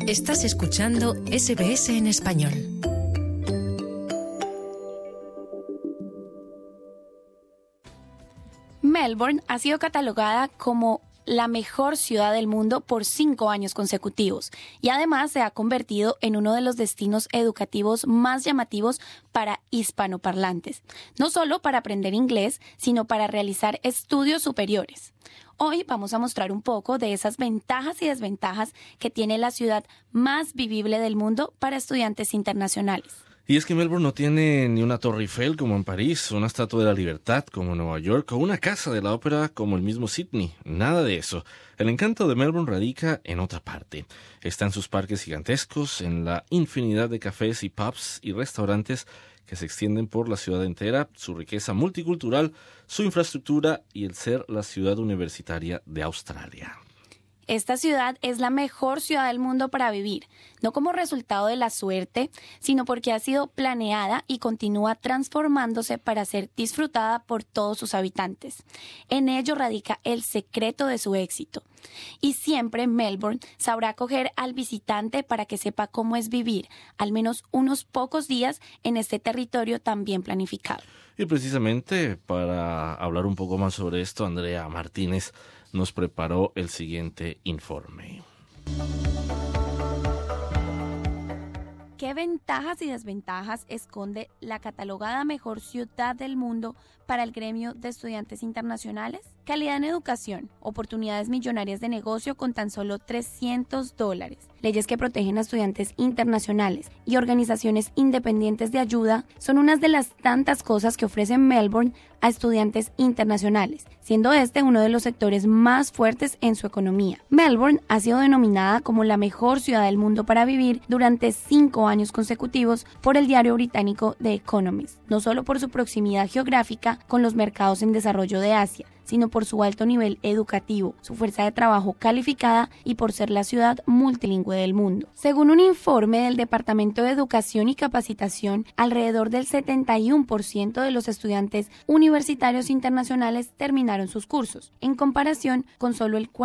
Estás escuchando SBS en español. Melbourne ha sido catalogada como la mejor ciudad del mundo por 5 años consecutivos y además se ha convertido en uno de los destinos educativos más llamativos para hispanoparlantes, no solo para aprender inglés, sino para realizar estudios superiores. Hoy vamos a mostrar un poco de esas ventajas y desventajas que tiene la ciudad más vivible del mundo para estudiantes internacionales. Y es que Melbourne no tiene ni una Torre Eiffel como en París, una Estatua de la Libertad como en Nueva York o una Casa de la Ópera como el mismo Sydney. Nada de eso. El encanto de Melbourne radica en otra parte. Está en sus parques gigantescos, en la infinidad de cafés y pubs y restaurantes que se extienden por la ciudad entera, su riqueza multicultural, su infraestructura y el ser la ciudad universitaria de Australia. Esta ciudad es la mejor ciudad del mundo para vivir, no como resultado de la suerte, sino porque ha sido planeada y continúa transformándose para ser disfrutada por todos sus habitantes. En ello radica el secreto de su éxito. Y siempre Melbourne sabrá acoger al visitante para que sepa cómo es vivir, al menos unos pocos días en este territorio tan bien planificado. Y precisamente para hablar un poco más sobre esto, Andrea Martínez nos preparó el siguiente informe. ¿Qué ventajas y desventajas esconde la catalogada mejor ciudad del mundo para el gremio de estudiantes internacionales? Calidad en educación, oportunidades millonarias de negocio con tan solo $300, leyes que protegen a estudiantes internacionales y organizaciones independientes de ayuda son unas de las tantas cosas que ofrece Melbourne a estudiantes internacionales, siendo este uno de los sectores más fuertes en su economía. Melbourne ha sido denominada como la mejor ciudad del mundo para vivir durante 5 años consecutivos por el diario británico The Economist, no solo por su proximidad geográfica con los mercados en desarrollo de Asia, sino por su alto nivel educativo, su fuerza de trabajo calificada y por ser la ciudad multilingüe del mundo. Según un informe del Departamento de Educación y Capacitación, alrededor del 71% de los estudiantes universitarios internacionales terminaron sus cursos, en comparación con solo el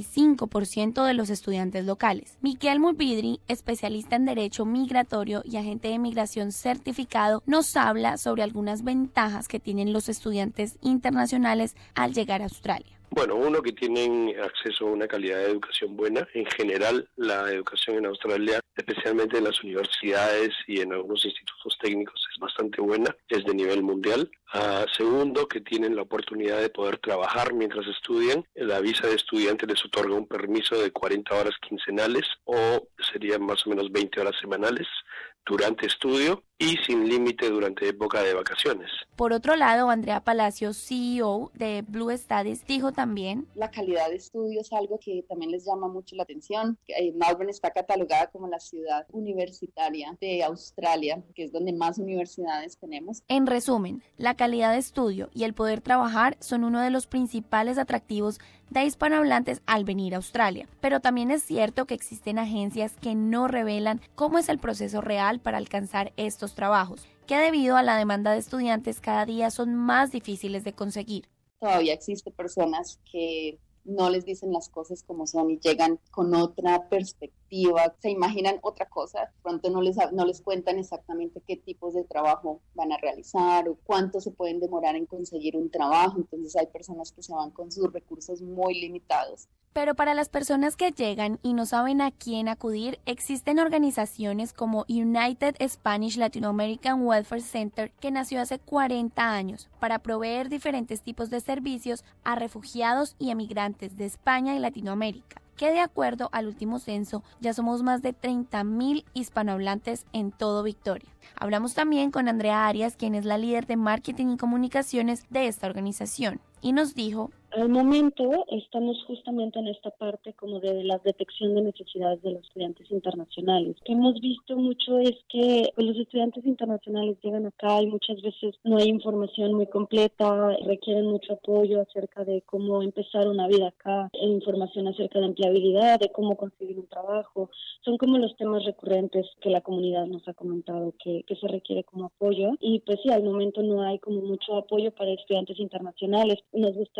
45% de los estudiantes locales. Miquel Mulvidri, especialista en Derecho Migratorio y agente de migración certificado, nos habla sobre algunas ventajas que tienen los estudiantes internacionales al llegar a Australia. Bueno, uno, que tienen acceso a una calidad de educación buena. En general, la educación en Australia, especialmente en las universidades y en algunos institutos técnicos, es bastante buena, es de nivel mundial. Segundo, que tienen la oportunidad de poder trabajar mientras estudian. La visa de estudiante les otorga un permiso de 40 horas quincenales o serían más o menos 20 horas semanales durante estudio y sin límite durante época de vacaciones. Por otro lado, Andrea Palacios, CEO de Blue Studies, dijo también: la calidad de estudio es algo que también les llama mucho la atención. Melbourne está catalogada como la ciudad universitaria de Australia, que es donde más universidades tenemos. En resumen, la calidad de estudio y el poder trabajar son uno de los principales atractivos de hispanohablantes al venir a Australia. Pero también es cierto que existen agencias que no revelan cómo es el proceso real para alcanzar estos trabajos, que debido a la demanda de estudiantes cada día son más difíciles de conseguir. Todavía existen personas que no les dicen las cosas como son y llegan con otra perspectiva, se imaginan otra cosa, pronto no les cuentan exactamente qué tipos de trabajo van a realizar o cuánto se pueden demorar en conseguir un trabajo. Entonces hay personas que se van con sus recursos muy limitados. Pero para las personas que llegan y no saben a quién acudir, existen organizaciones como United Spanish Latino American Welfare Center, que nació hace 40 años para proveer diferentes tipos de servicios a refugiados y emigrantes de España y Latinoamérica, que de acuerdo al último censo ya somos más de 30,000 hispanohablantes en todo Victoria. Hablamos también con Andrea Arias, quien es la líder de marketing y comunicaciones de esta organización, y nos dijo: al momento estamos justamente en esta parte como de la detección de necesidades de los estudiantes internacionales. Lo que hemos visto mucho es que los estudiantes internacionales llegan acá y muchas veces no hay información muy completa, requieren mucho apoyo acerca de cómo empezar una vida acá, información acerca de empleabilidad, de cómo conseguir un trabajo. Son como los temas recurrentes que la comunidad nos ha comentado que se requiere como apoyo. Y pues sí, al momento no hay como mucho apoyo para estudiantes internacionales. Nos gustaría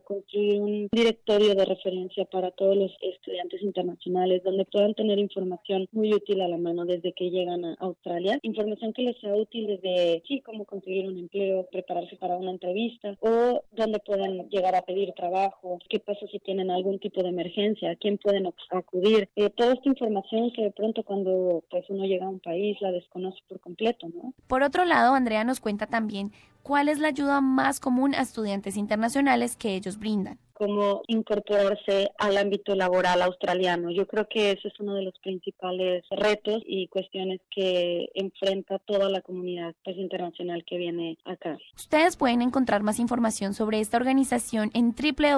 construir un directorio de referencia para todos los estudiantes internacionales, donde puedan tener información muy útil a la mano desde que llegan a Australia, información que les sea útil desde, sí, cómo conseguir un empleo, prepararse para una entrevista, o donde pueden llegar a pedir trabajo, qué pasa si tienen algún tipo de emergencia, a quién pueden acudir. Toda esta información que de pronto cuando pues uno llega a un país la desconoce por completo, ¿no? Por otro lado, Andrea nos cuenta también cuál es la ayuda más común a estudiantes internacionales que ellos brindan. Cómo incorporarse al ámbito laboral australiano. Yo creo que ese es uno de los principales retos y cuestiones que enfrenta toda la comunidad pues, internacional que viene acá. Ustedes pueden encontrar más información sobre esta organización en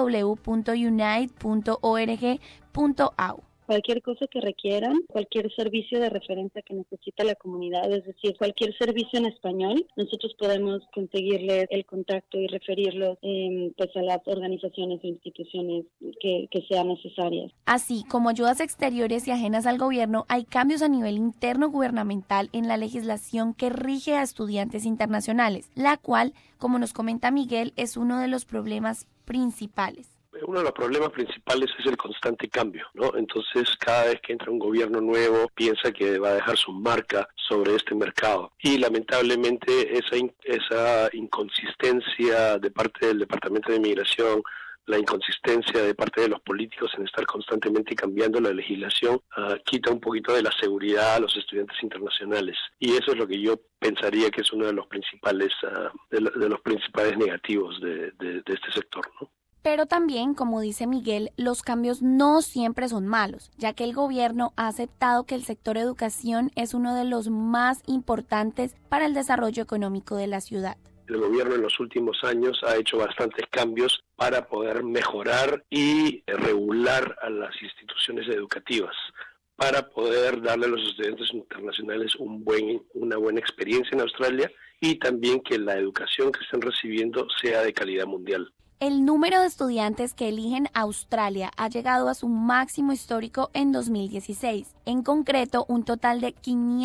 www.unite.org.au. Cualquier cosa que requieran, cualquier servicio de referencia que necesite la comunidad, es decir, cualquier servicio en español, nosotros podemos conseguirles el contacto y referirlos pues a las organizaciones e instituciones que sean necesarias. Así como ayudas exteriores y ajenas al gobierno, hay cambios a nivel interno gubernamental en la legislación que rige a estudiantes internacionales, la cual, como nos comenta Miguel, es uno de los problemas principales. Uno de los problemas principales es el constante cambio, ¿no? Entonces, cada vez que entra un gobierno nuevo, piensa que va a dejar su marca sobre este mercado. Y lamentablemente esa inconsistencia de parte del Departamento de Migración, la inconsistencia de parte de los políticos en estar constantemente cambiando la legislación, quita un poquito de la seguridad a los estudiantes internacionales. Y eso es lo que yo pensaría que es uno de los principales, de los principales negativos de este sector, ¿no? Pero también, como dice Miguel, los cambios no siempre son malos, ya que el gobierno ha aceptado que el sector educación es uno de los más importantes para el desarrollo económico de la ciudad. El gobierno en los últimos años ha hecho bastantes cambios para poder mejorar y regular a las instituciones educativas, para poder darle a los estudiantes internacionales una buena experiencia en Australia y también que la educación que están recibiendo sea de calidad mundial. El número de estudiantes que eligen Australia ha llegado a su máximo histórico en 2016. En concreto, un total de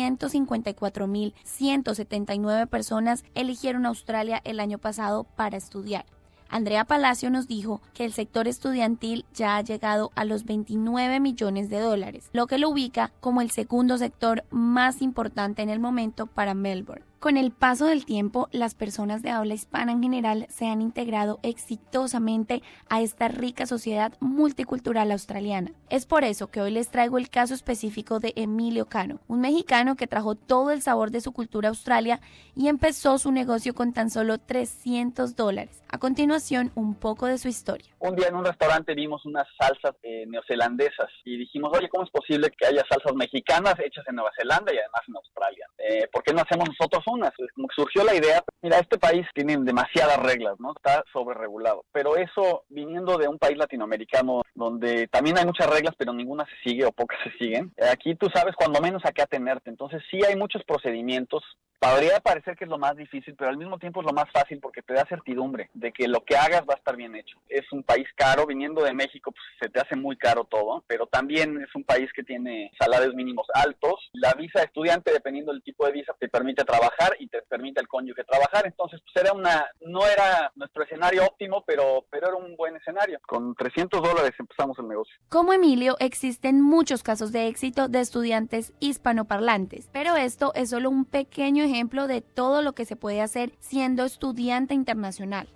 554.179 personas eligieron Australia el año pasado para estudiar. Andrea Palacio nos dijo que el sector estudiantil ya ha llegado a los 29 millones de dólares, lo que lo ubica como el segundo sector más importante en el momento para Melbourne. Con el paso del tiempo, las personas de habla hispana en general se han integrado exitosamente a esta rica sociedad multicultural australiana. Es por eso que hoy les traigo el caso específico de Emilio Cano, un mexicano que trajo todo el sabor de su cultura a Australia y empezó su negocio con tan solo $300. A continuación, un poco de su historia. Un día en un restaurante vimos unas salsas neozelandesas y dijimos, oye, ¿cómo es posible que haya salsas mexicanas hechas en Nueva Zelanda y además en Australia? ¿Por qué no hacemos nosotros unas? Como que surgió la idea, mira, este país tiene demasiadas reglas, ¿no? Está sobreregulado, pero eso viniendo de un país latinoamericano donde también hay muchas reglas, pero ninguna se sigue o pocas se siguen, aquí tú sabes cuando menos a qué atenerte, entonces sí hay muchos procedimientos. Podría parecer que es lo más difícil, pero al mismo tiempo es lo más fácil porque te da certidumbre de que lo que hagas va a estar bien hecho. Es un país caro, viniendo de México pues se te hace muy caro todo, pero también es un país que tiene salarios mínimos altos. La visa de estudiante, dependiendo del tipo de visa, te permite trabajar y te permite el cónyuge trabajar. Entonces pues no era nuestro escenario óptimo, pero era un buen escenario. Con $300 empezamos el negocio. Como Emilio, existen muchos casos de éxito de estudiantes hispanoparlantes, pero esto es solo un pequeño ejemplo de todo lo que se puede hacer siendo estudiante internacional.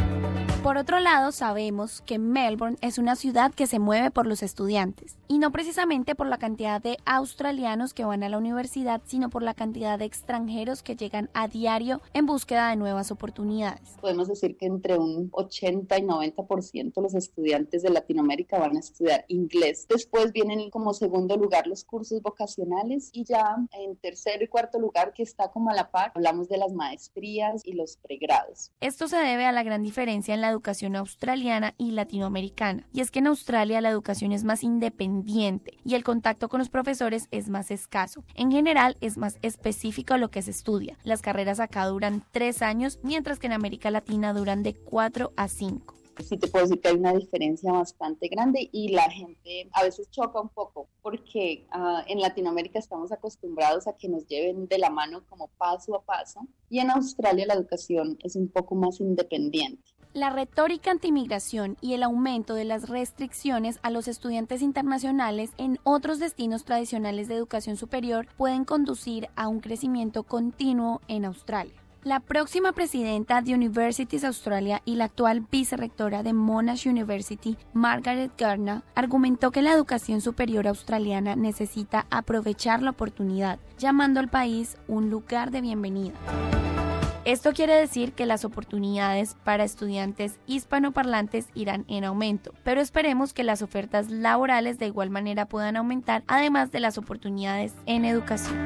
Por otro lado, sabemos que Melbourne es una ciudad que se mueve por los estudiantes, y no precisamente por la cantidad de australianos que van a la universidad, sino por la cantidad de extranjeros que llegan a diario en búsqueda de nuevas oportunidades. Podemos decir que entre un 80 y 90% de los estudiantes de Latinoamérica van a estudiar inglés. Después vienen como segundo lugar los cursos vocacionales y ya en tercero y cuarto lugar, que está como a la par, hablamos de las maestrías y los pregrados. Esto se debe a la gran diferencia en la educación australiana y latinoamericana, y es que en Australia la educación es más independiente y el contacto con los profesores es más escaso. En general es más específico lo que se estudia. Las carreras acá duran 3 años, mientras que en América Latina duran de 4 a 5. Sí te puedo decir que hay una diferencia bastante grande y la gente a veces choca un poco porque en Latinoamérica estamos acostumbrados a que nos lleven de la mano como paso a paso, y en Australia la educación es un poco más independiente. La retórica antimigración y el aumento de las restricciones a los estudiantes internacionales en otros destinos tradicionales de educación superior pueden conducir a un crecimiento continuo en Australia. La próxima presidenta de Universities Australia y la actual vicerrectora de Monash University, Margaret Gardner, argumentó que la educación superior australiana necesita aprovechar la oportunidad, llamando al país un lugar de bienvenida. Esto quiere decir que las oportunidades para estudiantes hispanoparlantes irán en aumento, pero esperemos que las ofertas laborales de igual manera puedan aumentar, además de las oportunidades en educación.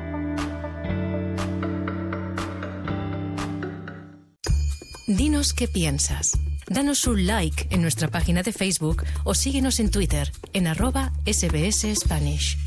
Dinos qué piensas. Danos un like en nuestra página de Facebook o síguenos en Twitter en @SBS Spanish.